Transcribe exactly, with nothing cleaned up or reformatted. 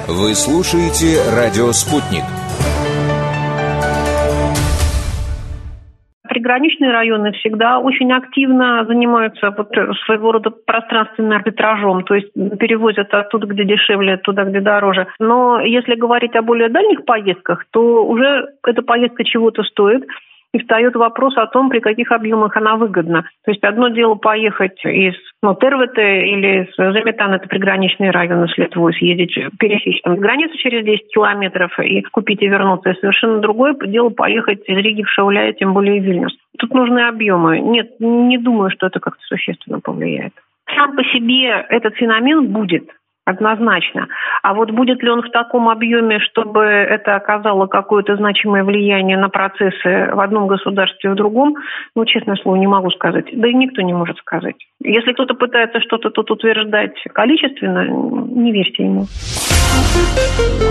Вы слушаете «Радио Спутник». Приграничные районы всегда очень активно занимаются вот своего рода пространственным арбитражом, то есть перевозят оттуда, где дешевле, туда, где дороже. Но если говорить о более дальних поездках, то уже эта поездка чего-то стоит, и встает вопрос о том, при каких объемах она выгодна. То есть одно дело поехать из ну, Тервете или из Заметана, это приграничные районы с Литвой, съездить, пересечь там границу через десять километров и купить и вернуться. И совершенно другое дело поехать из Риги в Шауляй, тем более в Вильнюс. Тут нужны объемы. Нет, не думаю, что это как-то существенно повлияет. Сам по себе этот феномен будет. Однозначно. А вот будет ли он в таком объеме, чтобы это оказало какое-то значимое влияние на процессы в одном государстве и в другом, ну, честное слово, не могу сказать. Да и никто не может сказать. Если кто-то пытается что-то тут утверждать количественно, не верьте ему.